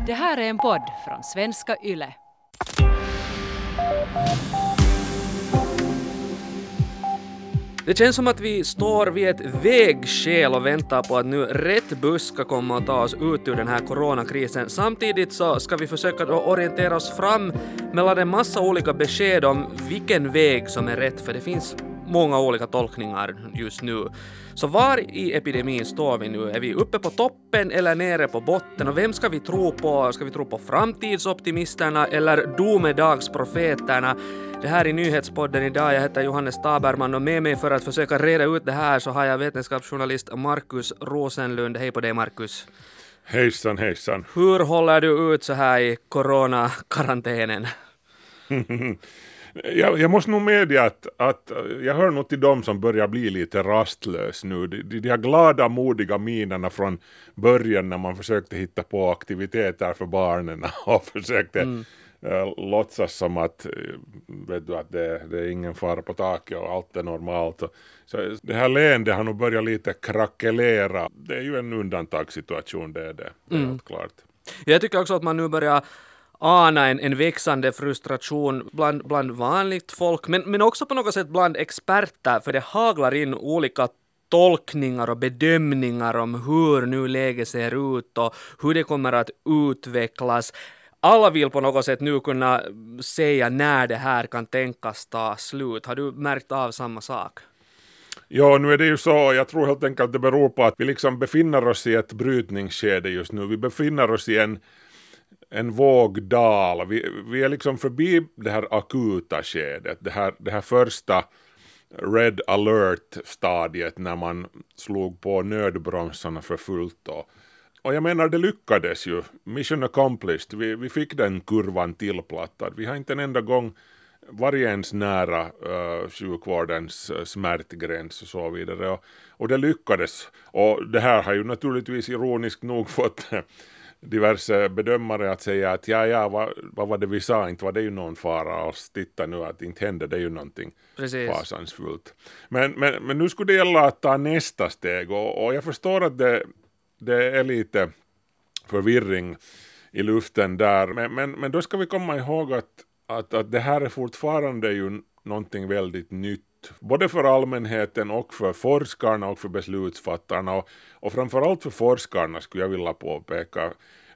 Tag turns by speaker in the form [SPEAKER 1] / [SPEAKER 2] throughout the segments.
[SPEAKER 1] Det här är en podd från Svenska Yle.
[SPEAKER 2] Det känns som att vi står vid ett vägskäl och väntar på att nu rätt buss ska komma och ta oss ut ur den här coronakrisen. Samtidigt så ska vi försöka då orientera oss fram mellan en massa olika besked om vilken väg som är rätt, för det finns många olika tolkningar just nu. Så var i epidemin står vi nu? Är vi uppe på toppen eller nere på botten? Och vem ska vi tro på? Ska vi tro på framtidsoptimisterna eller domedagsprofeterna? Det här är Nyhetspodden idag. Jag heter Johannes Taberman och med mig för att försöka reda ut det här så har jag vetenskapsjournalist Markus Rosenlund. Hej på dig, Markus.
[SPEAKER 3] Hejsan, hejsan.
[SPEAKER 2] Hur håller du ut så här i coronakarantänen?
[SPEAKER 3] Jag måste nog medge att jag hör nog till dem som börjar bli lite rastlös nu. De här glada, modiga minerna från början när man försökte hitta på aktiviteter för barnen och försökte låtsas som att, vet du, att det är ingen fara på taket och allt är normalt. Så det här leendet har nog börjat lite krackelera. Det är ju en undantagssituation, det är det. Det är helt klart.
[SPEAKER 2] Jag tycker också att man nu börjar ana en växande frustration bland vanligt folk, men också på något sätt bland experter, för det haglar in olika tolkningar och bedömningar om hur nu läget ser ut och hur det kommer att utvecklas. Alla vill på något sätt nu kunna säga när det här kan tänkas ta slut. Har du märkt av samma sak?
[SPEAKER 3] Ja, nu är det ju så, jag tror helt enkelt att det beror på att vi liksom befinner oss i ett brytningsskede just nu. Vi befinner oss i en vågdal. Vi är liksom förbi det här akuta skedet, det här första red alert-stadiet när man slog på nödbromsarna för fullt då. Och jag menar, det lyckades ju. Mission accomplished. Vi fick den kurvan tillplattad. Vi har inte en enda gång varit ens nära sjukvårdens smärtgräns och så vidare. Och det lyckades. Och det här har ju naturligtvis ironiskt nog fått diverse bedömare att säga att vad var det vi sa? Inte var det ju någon fara alls. Titta nu att inte hände det ju någonting fasansfullt. Men nu skulle det gälla att ta nästa steg. Och jag förstår att det är lite förvirring i luften där. Men då ska vi komma ihåg att det här är fortfarande ju någonting väldigt nytt. Både för allmänheten och för forskarna och för beslutsfattarna. Och framförallt för forskarna skulle jag vilja påpeka.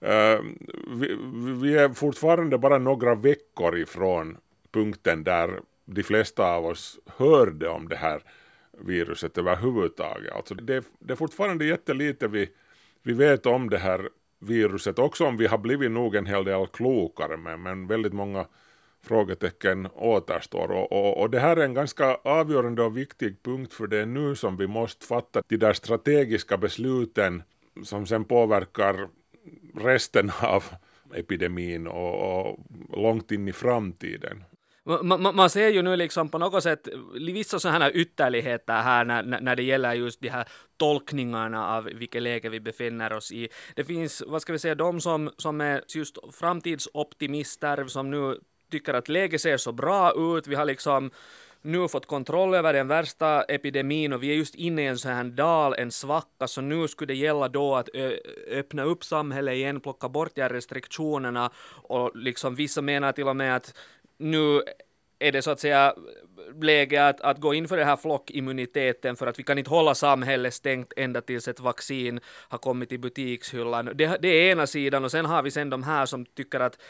[SPEAKER 3] Vi är fortfarande bara några veckor ifrån punkten där de flesta av oss hörde om det här viruset överhuvudtaget. Alltså det är fortfarande jättelite vi vet om det här viruset, också om vi har blivit nog en hel del klokare, men väldigt många frågetecken återstår. Och det här är en ganska avgörande och viktig punkt, för det är nu som vi måste fatta de där strategiska besluten som sen påverkar resten av epidemin och långt in i framtiden.
[SPEAKER 2] Man ser ju nu liksom på något sätt vissa sådana här ytterligheter här när det gäller just de här tolkningarna av vilket läge vi befinner oss i. Det finns, vad ska vi säga, de som är just framtidsoptimister som nu tycker att läget ser så bra ut. Vi har liksom nu fått kontroll över den värsta epidemin och vi är just inne i en sån här dal, en svacka, så nu skulle det gälla då att öppna upp samhället igen, plocka bort de här restriktionerna, och liksom vissa menar till och med att nu är det så att säga läge att gå in för den här flockimmuniteten, för att vi kan inte hålla samhället stängt ända tills ett vaccin har kommit i butikshyllan. Det är ena sidan, och sen har vi sen de här som tycker att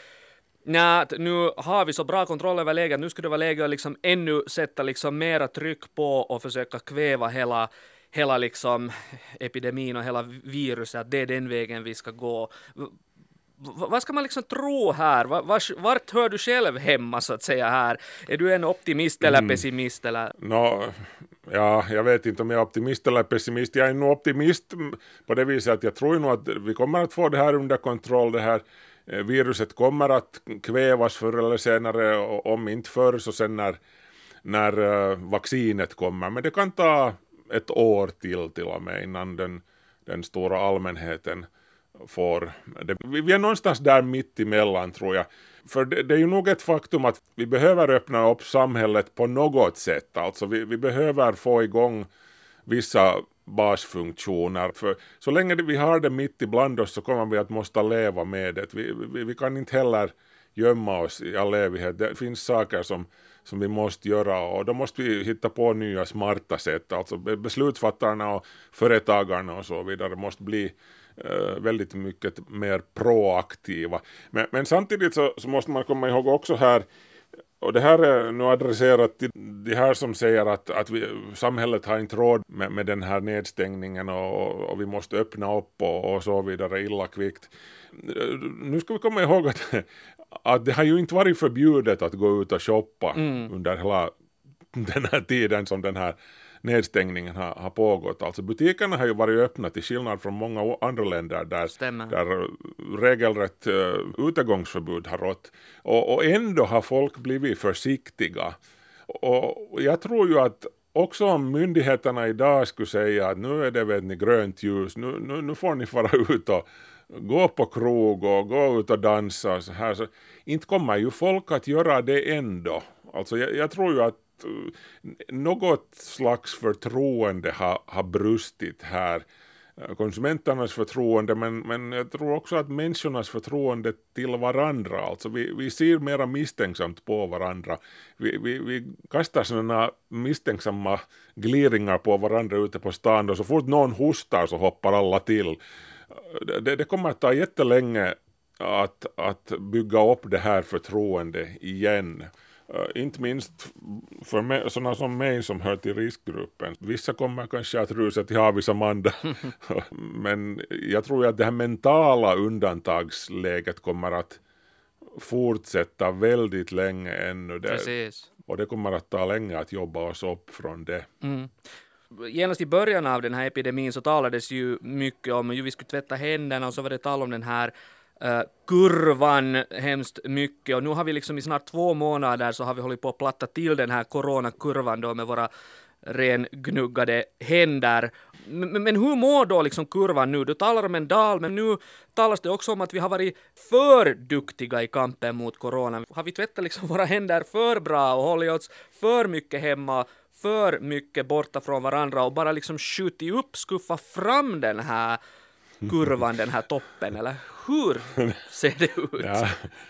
[SPEAKER 2] nu har vi så bra kontroll över läget, nu skulle det vara läge att liksom ännu sätta liksom mera tryck på och försöka kväva hela liksom epidemin och hela viruset, att det är den vägen vi ska gå. Vad ska man liksom tro här? Vart hör du själv hemma så att säga här? Är du en optimist eller pessimist? Eller?
[SPEAKER 3] Ja, jag vet inte om jag är optimist eller pessimist. Jag är nog optimist på det viset att jag tror nog att vi kommer att få det här under kontroll. Det här viruset kommer att kvävas förr eller senare, om inte förr så sen när vaccinet kommer. Men det kan ta ett år till och med innan den stora allmänheten får det. Vi är någonstans där mitt emellan, tror jag. För det är ju nog ett faktum att vi behöver öppna upp samhället på något sätt. Alltså vi behöver få igång vissa basfunktioner. För så länge vi har det mitt ibland oss så kommer vi att måste leva med det. Vi kan inte heller gömma oss i all evighet. Det finns saker som vi måste göra och då måste vi hitta på nya smarta sätt. Alltså beslutsfattarna och företagarna och så vidare måste bli väldigt mycket mer proaktiva. Men samtidigt så måste man komma ihåg också här, och det här är nu adresserat till de här som säger att samhället har inte råd med den här nedstängningen och vi måste öppna upp och så vidare illa kvickt. Nu ska vi komma ihåg att det har ju inte varit förbjudet att gå ut och shoppa under hela den här tiden som den här nedstängningen har pågått. Alltså butikerna har ju varit öppna till skillnad från många andra länder där regelrätt utegångsförbud har rått. Och ändå har folk blivit försiktiga. Och jag tror ju att också om myndigheterna idag skulle säga att nu är det grönt ljus, nu får ni fara ut och gå på krog och gå ut och dansa och så här, så inte kommer ju folk att göra det ändå. Alltså jag tror ju att något slags förtroende har brustit här. Konsumenternas förtroende, men jag tror också att människornas förtroende till varandra. Alltså vi ser mera misstänksamt på varandra. Vi kastar sådana misstänksamma gliringar på varandra ute på stan och så fort någon hostar så hoppar alla till. Det kommer att ta jättelänge att bygga upp det här förtroende igen. Inte minst för sådana som mig som hör till riskgruppen. Vissa kommer kanske att rusa till havis Amanda. Men jag tror att det här mentala undantagsläget kommer att fortsätta väldigt länge ännu.
[SPEAKER 2] Precis.
[SPEAKER 3] Och det kommer att ta länge att jobba oss upp från det.
[SPEAKER 2] Genast i början av den här epidemin så talades ju mycket om att vi skulle tvätta händerna och så var det tal om den här kurvan hemskt mycket och nu har vi liksom i snart 2 månader så har vi hållit på att platta till den här coronakurvan då med våra rengnuggade händer. Men hur mår då liksom kurvan nu? Du talar om en dal, men nu talas det också om att vi har varit för duktiga i kampen mot corona. Har vi tvättat liksom våra händer för bra och hållit oss för mycket hemma, för mycket borta från varandra och bara liksom skjutit upp, skuffa fram den här kurvan, den här toppen, eller hur ser det ut?
[SPEAKER 3] Ja,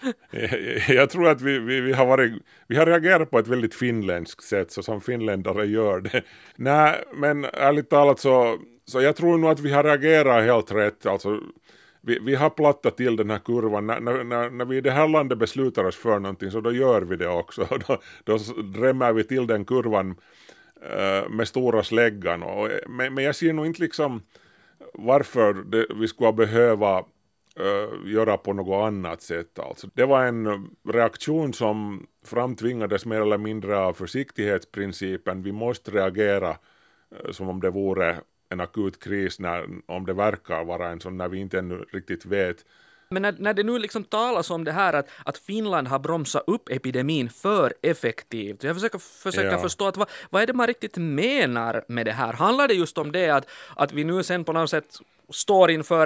[SPEAKER 3] jag tror att vi har reagerat på ett väldigt finländskt sätt så som finländare gör det. Nej, men ärligt talat så jag tror nog att vi har reagerat helt rätt. Alltså, vi har plattat till den här kurvan. När vi i det här landet beslutar oss för någonting så då gör vi det också. Då drämmer vi till den kurvan med stora släggan. Men jag ser nog inte liksom varför vi skulle behöva göra på något annat sätt. Alltså, det var en reaktion som framtvingades mer eller mindre av försiktighetsprincipen. Vi måste reagera som om det vore en akut kris om det verkar vara en sån när vi inte ännu riktigt vet.
[SPEAKER 2] Men när det nu liksom talas om det här att Finland har bromsat upp epidemin för effektivt. Jag försöker förstå att vad är det man riktigt menar med det här? Handlar det just om det att vi nu sen på något sätt står inför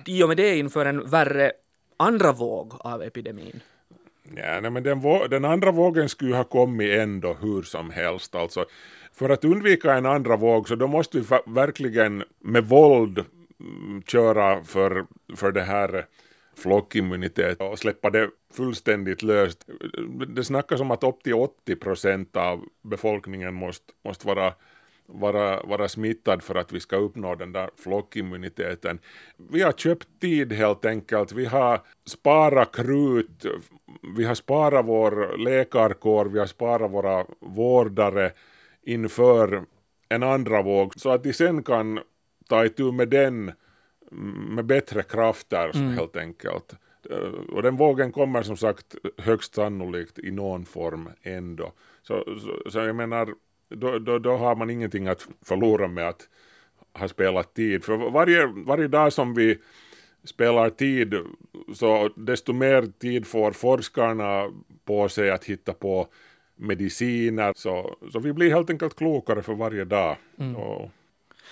[SPEAKER 2] en värre andra våg av epidemin?
[SPEAKER 3] Ja, nej, men den andra vågen skulle ha kommit ändå hur som helst. Alltså, för att undvika en andra våg så då måste vi verkligen med våld köra för det här flockimmunitet och släppa det fullständigt löst. Det snackas om att upp till 80% av befolkningen måste vara smittad för att vi ska uppnå den där flockimmuniteten. Vi har köpt tid helt enkelt. Vi har sparat krut, vi har sparat vår läkarkår, vi har sparat våra vårdare inför en andra våg så att de sen kan ta itu med den med bättre krafter helt enkelt. Och den vågen kommer som sagt högst sannolikt i någon form ändå. Så jag menar, då har man ingenting att förlora med att ha spelat tid. För varje dag som vi spelar tid så desto mer tid får forskarna på sig att hitta på mediciner. Så vi blir helt enkelt klokare för varje dag.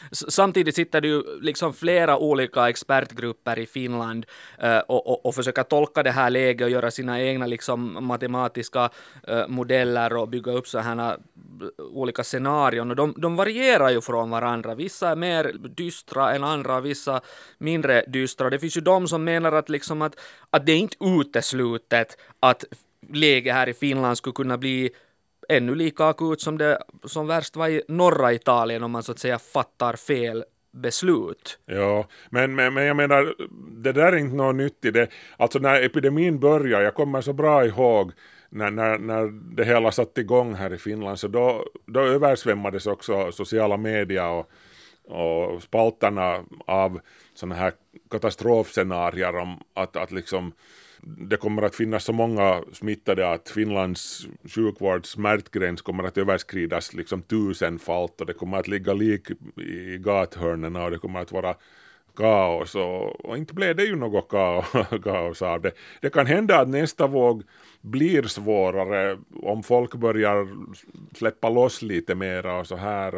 [SPEAKER 2] Samtidigt sitter det ju liksom flera olika expertgrupper i Finland och försöker tolka det här läget och göra sina egna liksom matematiska modeller och bygga upp så här olika scenarion. Och de varierar ju från varandra. Vissa är mer dystra än andra, vissa mindre dystra. Det finns ju de som menar att, liksom att det är inte uteslutet att läget här i Finland skulle kunna bli ännu lika akut som det som värst var i norra Italien om man så att säga fattar fel beslut.
[SPEAKER 3] Ja, men jag menar, det där är inte något nytt i det. Alltså när epidemin började, jag kommer så bra ihåg när det hela satt igång här i Finland, så då översvämmades också sociala medier och spaltarna av såna här katastrofscenarier om att liksom det kommer att finnas så många smittade att Finlands sjukvårds smärtgräns kommer att överskridas liksom 1000-falt och det kommer att ligga lik i gathörnerna och det kommer att vara kaos och inte blev det ju något kaos av det. Det kan hända att nästa våg blir svårare om folk börjar släppa loss lite mera och så här.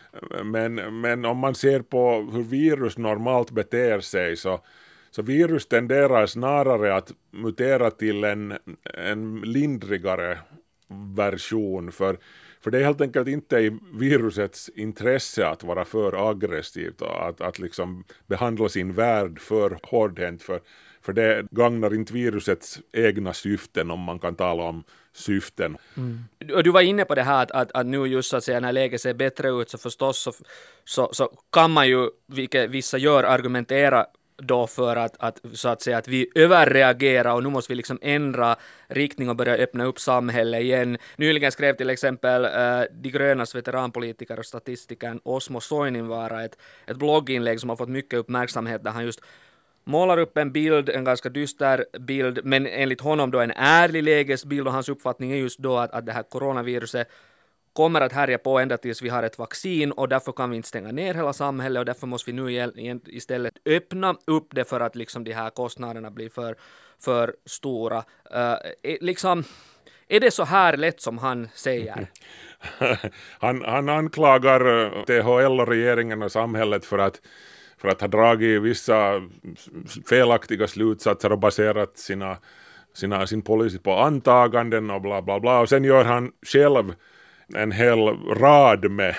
[SPEAKER 3] Men om man ser på hur virus normalt beter sig så virus tenderar snarare att mutera till en lindrigare version för det är helt enkelt inte i virusets intresse att vara för aggressivt och att liksom behandla sin värld för hårdhänt för det gagnar inte virusets egna syften om man kan tala om syften.
[SPEAKER 2] Och du var inne på det här att nu just så att säga när läget ser bättre ut så förstås så kan man ju, vilket vissa gör, argumentera då för att så att säga att vi överreagerar och nu måste vi liksom ändra riktning och börja öppna upp samhället igen. Nyligen skrev till exempel De grönas veteranpolitiker och statistikern Osmo Soininvaara ett blogginlägg som har fått mycket uppmärksamhet där han just målar upp en bild, en ganska dyster bild, men enligt honom då en ärlig lägesbild och hans uppfattning är just då att det här coronaviruset kommer att härja på ända tills vi har ett vaccin och därför kan vi inte stänga ner hela samhället och därför måste vi nu istället öppna upp det för att liksom de här kostnaderna blir för stora. Liksom, är det så här lätt som han säger?
[SPEAKER 3] Han anklagar THL och regeringen och samhället för att ha dragit vissa felaktiga slutsatser och baserat sin policy på antaganden och bla bla bla och sen gör han själv en hel rad med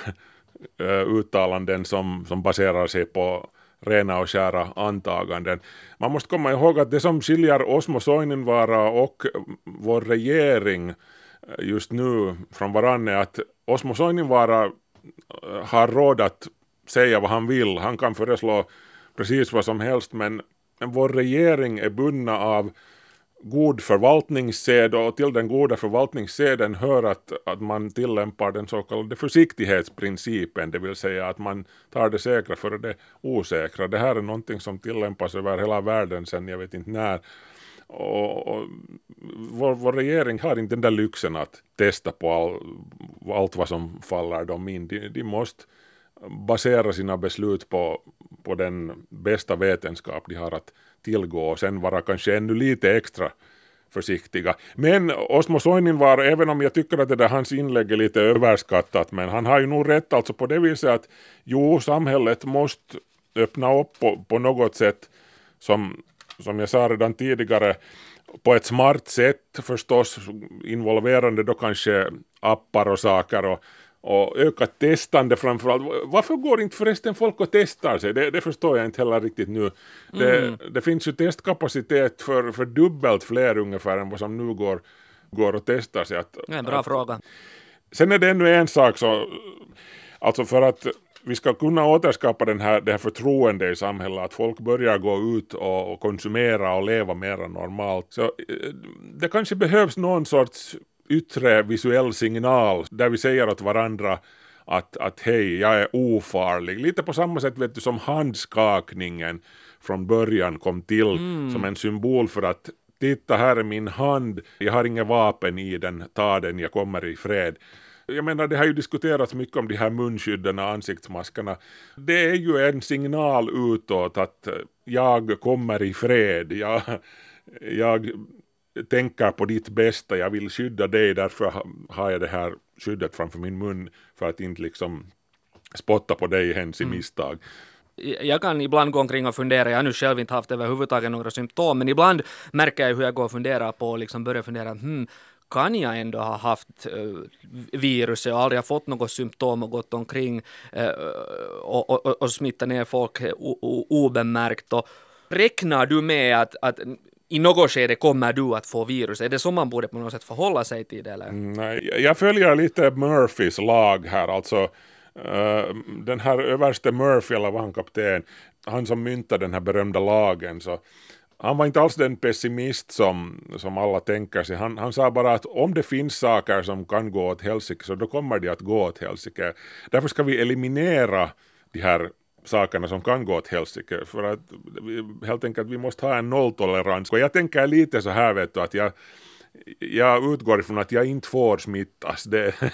[SPEAKER 3] uttalanden som baserar sig på rena och skära antaganden. Man måste komma ihåg att det som skiljer Osmo Soininvaara och vår regering just nu från varann är att Osmo Soininvaara har råd att säga vad han vill. Han kan föreslå precis vad som helst men vår regering är bundna av god förvaltningssed och till den goda förvaltningsseden hör att man tillämpar den så kallade försiktighetsprincipen, det vill säga att man tar det säkra för det osäkra. Det här är någonting som tillämpas över hela världen sedan jag vet inte när och vår regering har inte den där lyxen att testa på allt vad som faller dem in. De måste basera sina beslut på den bästa vetenskap de har att tillgå och sen vara kanske ännu lite extra försiktiga. Men Osmo Soininvaara, även om jag tycker att det där hans inlägg är lite överskattat, men han har ju nog rätt alltså på det viset att samhället måste öppna upp på något sätt som jag sa redan tidigare på ett smart sätt förstås involverande då kanske appar och saker och ökat testande framförallt. Varför går inte förresten folk och testar sig? Det förstår jag inte heller riktigt nu. Det finns ju testkapacitet för dubbelt fler ungefär än vad som nu går och testar sig.
[SPEAKER 2] Det är en bra fråga.
[SPEAKER 3] Sen är det ännu en sak alltså för att vi ska kunna återskapa det här förtroende i samhället, att folk börjar gå ut och konsumera och leva mer normalt. Så det kanske behövs någon sorts yttre visuell signal där vi säger åt varandra att hej, jag är ofarlig. Lite på samma sätt vet du som handskakningen från början kom till som en symbol för att titta, här är min hand, jag har inga vapen i den, ta den, jag kommer i fred. Jag menar, det har ju diskuterats mycket om de här munskydden och ansiktsmaskerna. Det är ju en signal utåt att jag kommer i fred, jag tänker på ditt bästa, jag vill skydda dig, därför har jag det här skyddet framför min mun för att inte liksom spotta på dig hens i misstag.
[SPEAKER 2] Jag kan ibland gå omkring och fundera, jag har nu själv inte haft överhuvudtaget några symptom, men ibland märker jag hur jag går och funderar på och liksom börjar fundera, kan jag ändå ha haft viruset och aldrig ha fått något symptom och gått omkring och smittat ner folk obemärkt? Och räknar du med att i något skede kommer du att få virus? Är det som man borde på något sätt förhålla sig till det? Eller?
[SPEAKER 3] Nej, jag följer lite Murphys lag här, alltså den här överste Murphy, eller var han kapten, han som myntade den här berömda lagen, så han var inte alls den pessimist som alla tänker sig. Han sa bara att om det finns saker som kan gå åt helsike, så då kommer de att gå åt helsike. Därför ska vi eliminera de här sakerna som kan gå åt helsike, för att helt enkelt vi måste ha en nolltolerans. Och jag tänker lite så här, vet du, att jag utgår ifrån att jag inte får smittas.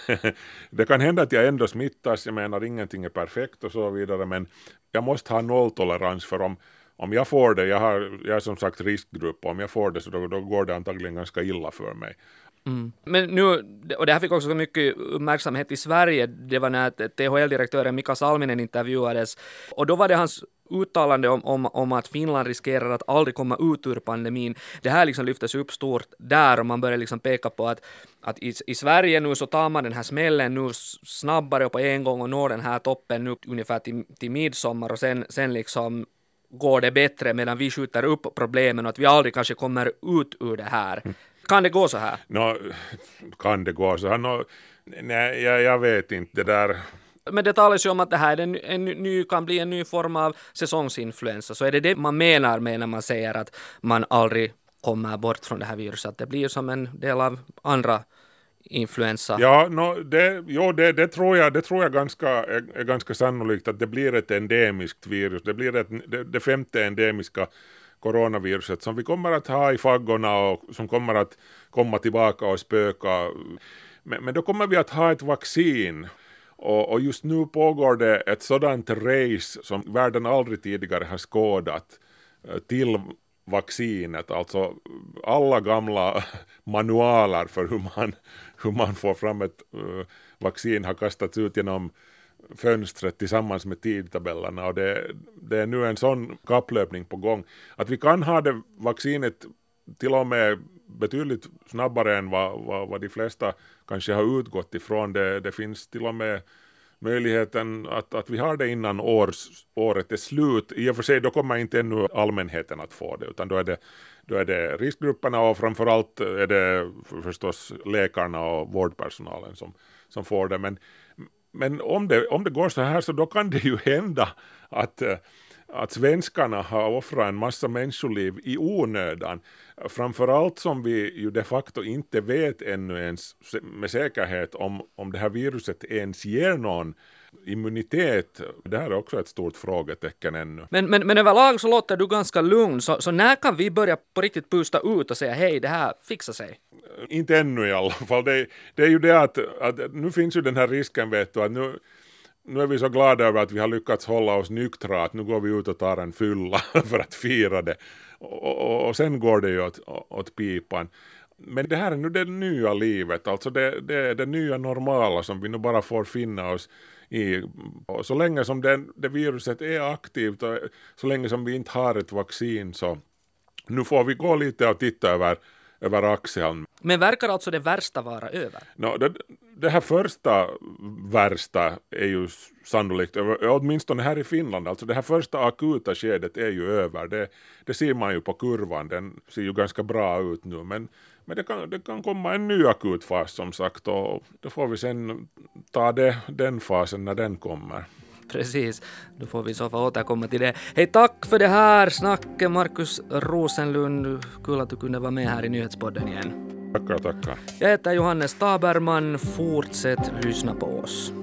[SPEAKER 3] Det kan hända att jag ändå smittas, jag menar ingenting är perfekt och så vidare, men jag måste ha nolltolerans, för om jag får det, jag är som sagt riskgrupp, och om jag får det så då går det antagligen ganska illa för mig.
[SPEAKER 2] Men nu, och det här fick också mycket uppmärksamhet i Sverige, det var när THL-direktören Mika Salminen intervjuades, och då var det hans uttalande om att Finland riskerar att aldrig komma ut ur pandemin. Det här liksom lyftes upp stort där, och man började liksom peka på att i Sverige nu så tar man den här smällen nu snabbare och på en gång och når den här toppen nu ungefär till midsommar, och sen liksom går det bättre medan vi skjuter upp problemen och att vi aldrig kanske kommer ut ur det här. Kan det gå så här?
[SPEAKER 3] Kan det gå så här? Nej, jag vet inte det där.
[SPEAKER 2] Men det talas ju om att det här kan bli en ny form av säsongsinfluensa. Så är det man menar med när man säger att man aldrig kommer bort från det här viruset? Att det blir som en del av andra influensa?
[SPEAKER 3] Ja, det tror jag är ganska sannolikt att det blir ett endemiskt virus. Det blir det femte endemiska coronaviruset som vi kommer att ha i faggorna och som kommer att komma tillbaka och spöka. Men då kommer vi att ha ett vaccin. Och just nu pågår det ett sådant race som världen aldrig tidigare har skådat till vaccinet. Alltså alla gamla manualer för hur man får fram ett vaccin har kastats ut genom fönstret tillsammans med tidtabellerna, och det är nu en sån kapplöpning på gång att vi kan ha det vaccinet till och med betydligt snabbare än vad de flesta kanske har utgått ifrån. Det finns till och med möjligheten att vi har det innan året är slut. I och för sig då kommer inte ännu allmänheten att få det, utan då är det riskgrupperna, och framförallt är det förstås läkarna och vårdpersonalen som får det. Men om det går så här, så då kan det ju hända att svenskarna har offrat en massa människoliv i onödan. Framförallt som vi ju de facto inte vet ännu ens med säkerhet om det här viruset ens ger någon immunitet. Det här är också ett stort frågetecken ännu.
[SPEAKER 2] Men överlag så låter du ganska lugn. Så när kan vi börja på riktigt pusta ut och säga hej, det här fixar sig?
[SPEAKER 3] Inte ännu i alla fall. Det är ju det att nu finns ju den här risken, vet du, att nu är vi så glada över att vi har lyckats hålla oss nyktra, att nu går vi ut och tar en fylla för att fira det. Och sen går det ju åt pipan. Men det här är nu det nya livet, alltså det är det nya normala som vi nu bara får finna oss i. Och så länge som det viruset är aktivt och så länge som vi inte har ett vaccin, så nu får vi gå lite och titta över axeln.
[SPEAKER 2] Men verkar alltså det värsta vara över?
[SPEAKER 3] Det här första värsta är ju sannolikt över, åtminstone här i Finland. Alltså det här första akuta skedet är ju över. Det ser man ju på kurvan, den ser ju ganska bra ut nu. Men det kan komma en ny akut fas som sagt, och då får vi sen ta den fasen när den kommer.
[SPEAKER 2] Precis, då får vi så få återkomma till det. Hej, tack för det här snacket, Markus Rosenlund. Kul att du kunde vara med här i Nyhetspodden igen.
[SPEAKER 3] Tackar.
[SPEAKER 2] Jag heter Johannes Taberman. Fortsätt lyssna på oss.